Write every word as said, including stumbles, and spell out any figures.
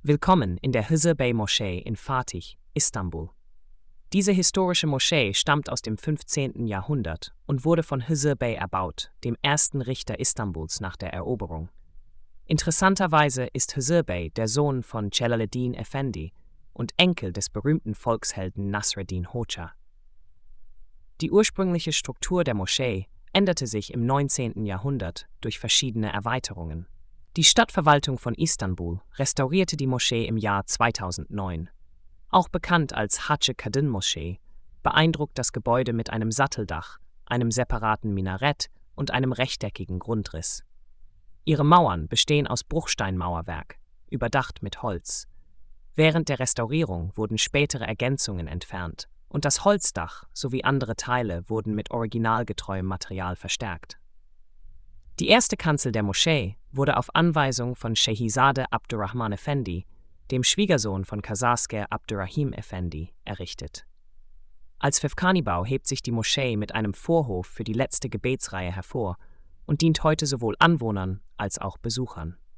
Willkommen in der Hızır Bey Moschee in Fatih, Istanbul. Diese historische Moschee stammt aus dem fünfzehnten Jahrhundert und wurde von Hızır Bey erbaut, dem ersten Richter Istanbuls nach der Eroberung. Interessanterweise ist Hızır Bey der Sohn von Celaleddin Efendi und Enkel des berühmten Volkshelden Nasreddin Hoxha. Die ursprüngliche Struktur der Moschee änderte sich im neunzehnten Jahrhundert durch verschiedene Erweiterungen. Die Stadtverwaltung von Istanbul restaurierte die Moschee im Jahr zweitausendneun. Auch bekannt als Hacı Kadın Moschee, beeindruckt das Gebäude mit einem Satteldach, einem separaten Minarett und einem rechteckigen Grundriss. Ihre Mauern bestehen aus Bruchsteinmauerwerk, überdacht mit Holz. Während der Restaurierung wurden spätere Ergänzungen entfernt und das Holzdach sowie andere Teile wurden mit originalgetreuem Material verstärkt. Die erste Kanzel der Moschee wurde auf Anweisung von Şehizade Abdurrahman Efendi, dem Schwiegersohn von Kasasker Abdurrahim Efendi, errichtet. Als Fefkanibau hebt sich die Moschee mit einem Vorhof für die letzte Gebetsreihe hervor und dient heute sowohl Anwohnern als auch Besuchern.